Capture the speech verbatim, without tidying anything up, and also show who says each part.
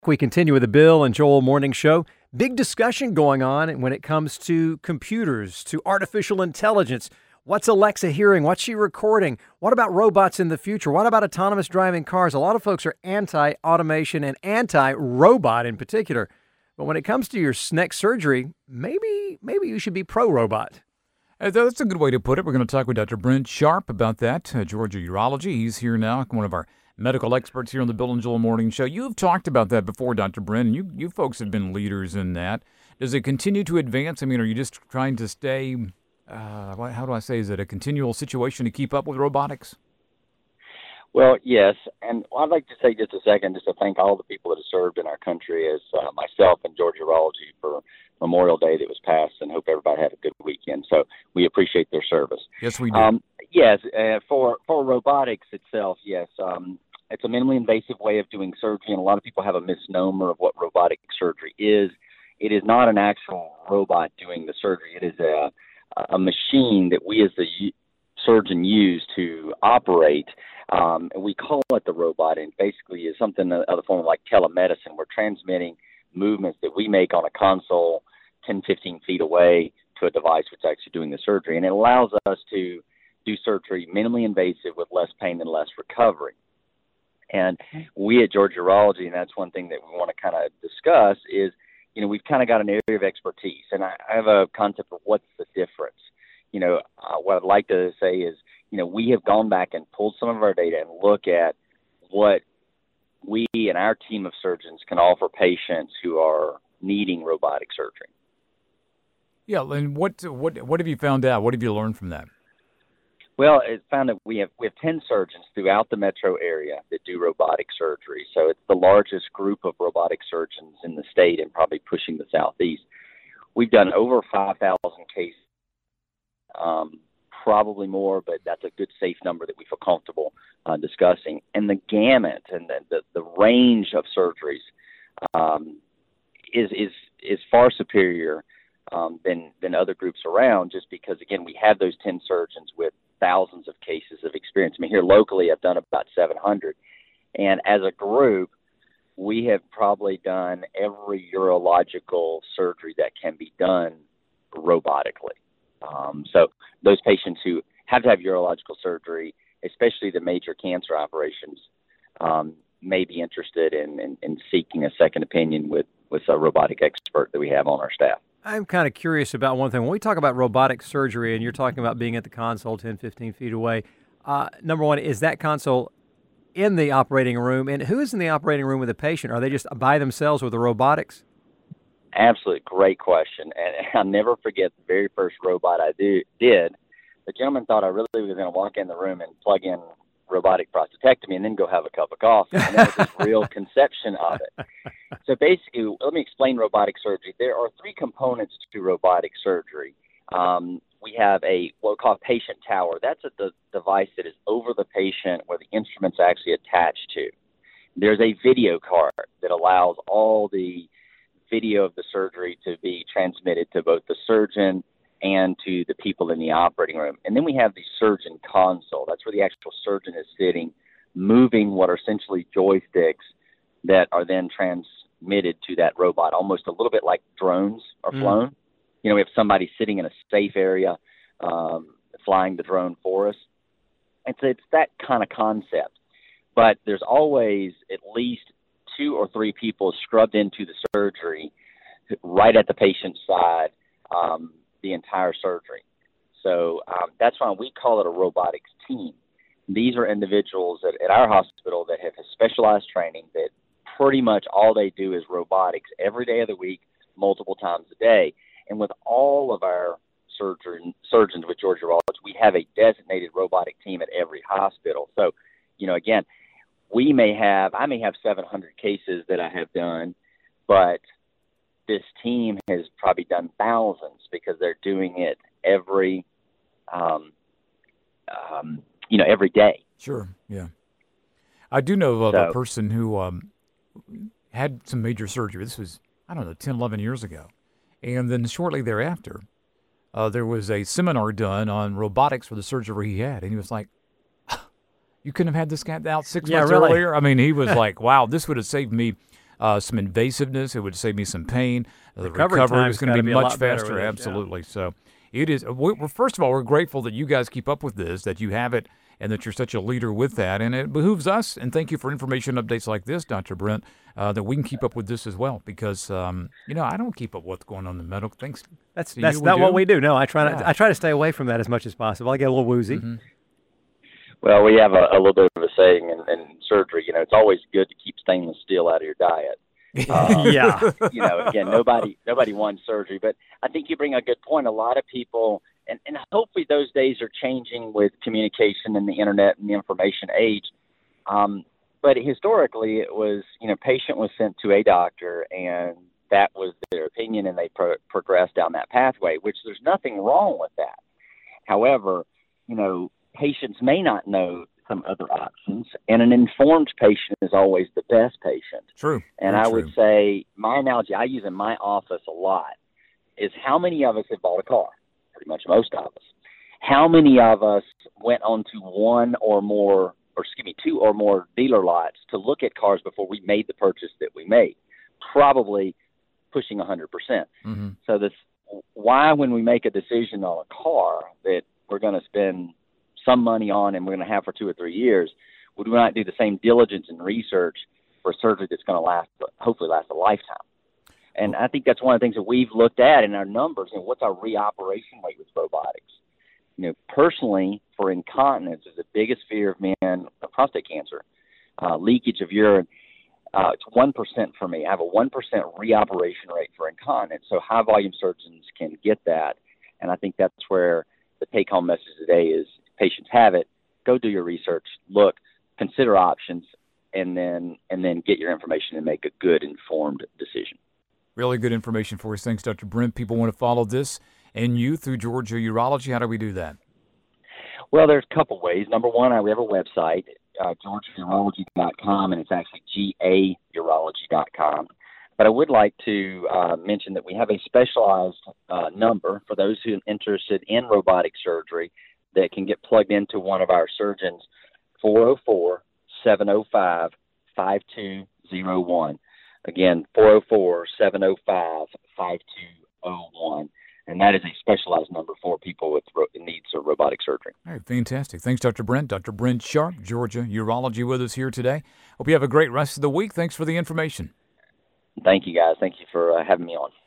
Speaker 1: We continue with the Bill and Joel Morning Show. Big discussion going on when it comes to computers, to artificial intelligence. What's Alexa hearing? What's she recording? What about robots in the future? What about autonomous driving cars? A lot of folks are anti-automation and anti-robot in particular. But when it comes to your next surgery, maybe maybe you should be pro-robot.
Speaker 2: Uh, That's a good way to put it. We're going to talk with Doctor Brent Sharp about that, uh, Georgia Urology. He's here now, one of our medical experts here on the Bill and Joel Morning Show. You've talked about that before, Doctor Brent, and you, you folks have been leaders in that. Does it continue to advance? I mean, are you just trying to stay, uh, what- how do I say, is it a continual situation to keep up with robotics?
Speaker 3: Well, yes, and I'd like to say just a second, just to thank all the people that have served in our country as uh, myself and Georgia Urology for Memorial Day that was passed, and hope everybody had a good weekend. So we appreciate their service.
Speaker 2: Yes, we do.
Speaker 3: Um, yes, uh, for for robotics itself, yes, um, it's a minimally invasive way of doing surgery, and a lot of people have a misnomer of what robotic surgery is. It is not an actual robot doing the surgery. It is a a machine that we as the u- surgeon use to operate. Um, and we call it the robot, and basically is something of the form of like telemedicine. We're transmitting movements that we make on a console ten, fifteen feet away to a device which is actually doing the surgery. And it allows us to do surgery minimally invasive with less pain and less recovery. And we at Georgia Urology, and that's one thing that we want to kind of discuss, is, you know, we've kind of got an area of expertise. And I, I have a concept of what's the difference. You know, uh, what I'd like to say is, you know, we have gone back and pulled some of our data and look at what we and our team of surgeons can offer patients who are needing robotic surgery.
Speaker 2: Yeah, and what what what have you found out? What have you learned from that?
Speaker 3: Well, it's found that we have we have ten surgeons throughout the metro area that do robotic surgery. So it's the largest group of robotic surgeons in the state and probably pushing the southeast. We've done over five thousand cases, um, probably more, but that's a good safe number that we feel comfortable uh, discussing. And the gamut and the, the, the range of surgeries um, is is is far superior um, than than other groups around, just because, again, we have those ten surgeons with thousands of cases of experience. I mean, here locally, I've done about seven hundred. And as a group, we have probably done every urological surgery that can be done robotically. Um, so those patients who have to have urological surgery, especially the major cancer operations, um, may be interested in, in, in seeking a second opinion with, with a robotic expert that we have on our staff.
Speaker 1: I'm kind of curious about one thing. When we talk about robotic surgery and you're talking about being at the console ten, fifteen feet away, uh, number one, is that console in the operating room? And who is in the operating room with the patient? Are they just by themselves with the robotics?
Speaker 3: Absolutely great question. And I'll never forget the very first robot I do, did. The gentleman thought I really was going to walk in the room and plug in robotic prostatectomy and then go have a cup of coffee. And that was his real conception of it. So basically, let me explain robotic surgery. There are three components to robotic surgery. Um, we have a what we call a patient tower. That's a the device that is over the patient where the instrument's actually attached to. There's a video card that allows all the video of the surgery to be transmitted to both the surgeon and to the people in the operating room. And then we have the surgeon console. That's where the actual surgeon is sitting, moving what are essentially joysticks that are then transmitted to that robot, almost a little bit like drones are flown. Mm. You know, we have somebody sitting in a safe area um, flying the drone for us. And so it's that kind of concept. But there's always at least two or three people scrubbed into the surgery right at the patient's side um, the entire surgery. So um, that's why we call it a robotics team. These are individuals at, at our hospital that have specialized training that pretty much all they do is robotics every day of the week, multiple times a day. And with all of our surgeon, surgeons with Georgia Urology, we have a designated robotic team at every hospital. So, you know, again, we may have, I may have seven hundred cases that I have done, but this team has probably done thousands because they're doing it every, um, um, you know, every day.
Speaker 2: Sure, yeah. I do know of
Speaker 3: so,
Speaker 2: a person who um, had some major surgery. This was, I don't know, ten, eleven years ago. And then shortly thereafter, uh, there was a seminar done on robotics for the surgery he had. And he was like, you couldn't have had this guy out six
Speaker 1: yeah,
Speaker 2: months
Speaker 1: really?
Speaker 2: earlier? I mean, he was like, wow, this would have saved me uh, some invasiveness. It would save me some pain. The
Speaker 1: Recovery
Speaker 2: recovery
Speaker 1: time's
Speaker 2: is going to
Speaker 1: gotta
Speaker 2: be
Speaker 1: be a
Speaker 2: much
Speaker 1: lot better
Speaker 2: faster.
Speaker 1: with it, yeah.
Speaker 2: Absolutely. So it is. We're, first of all, we're grateful that you guys keep up with this, that you have it, and that you're such a leader with that. And it behooves us, and thank you for information updates like this, Doctor Brent, uh, that we can keep up with this as well. Because, um, you know, I don't keep up with what's going on in the medical things.
Speaker 1: That's
Speaker 2: Do
Speaker 1: that's
Speaker 2: you? We
Speaker 1: not
Speaker 2: do?
Speaker 1: what we do. No, I try
Speaker 2: Yeah.
Speaker 1: to I try to stay away from that as much as possible. I get a little woozy.
Speaker 2: Mm-hmm.
Speaker 3: Well, we have a, a little bit of a saying in, in surgery. You know, it's always good to keep stainless steel out of your diet. Um,
Speaker 1: Yeah.
Speaker 3: You know, again, nobody nobody wants surgery, but I think you bring a good point. A lot of people, and, and hopefully those days are changing with communication and the internet and the information age. Um, but historically, it was, you know, patient was sent to a doctor, and that was their opinion, and they pro- progressed down that pathway, which there's nothing wrong with that. However, you know, patients may not know some other options, and an informed patient is always the best patient.
Speaker 2: True.
Speaker 3: And
Speaker 2: Very
Speaker 3: I
Speaker 2: true.
Speaker 3: would say my analogy I use in my office a lot is how many of us have bought a car? Pretty much most of us. How many of us went onto one or more, or excuse me, two or more dealer lots to look at cars before we made the purchase that we made? Probably pushing one hundred percent.
Speaker 2: Mm-hmm.
Speaker 3: So this, why when we make a decision on a car that we're going to spend some money on and we're going to have for two or three years, would we not do the same diligence and research for surgery that's going to last, hopefully last a lifetime? And I think that's one of the things that we've looked at in our numbers. And what's our reoperation rate with robotics? You know, personally, for incontinence is the biggest fear of men of prostate cancer, uh, leakage of urine. Uh, it's one percent for me. I have a one percent reoperation rate for incontinence. So high volume surgeons can get that. And I think that's where the take home message today is, patients have it, go do your research, look, consider options, and then and then get your information and make a good informed decision.
Speaker 2: Really good information for us. Thanks, Doctor Brent. People want to follow this and you through Georgia Urology. How do we do that?
Speaker 3: Well, there's a couple ways. Number one, we have a website, uh, georgia urology dot com, and it's actually G A urology dot com. But I would like to uh, mention that we have a specialized uh, number for those who are interested in robotic surgery that can get plugged into one of our surgeons, four oh four, seven oh five, five two oh one. Again, four oh four, seven oh five, five two oh one. And that is a specialized number for people with ro- needs of robotic surgery.
Speaker 2: All right, fantastic. Thanks, Doctor Brent. Doctor Brent Sharp, Georgia Urology, with us here today. Hope you have a great rest of the week. Thanks for the information.
Speaker 3: Thank you, guys. Thank you for uh, having me on.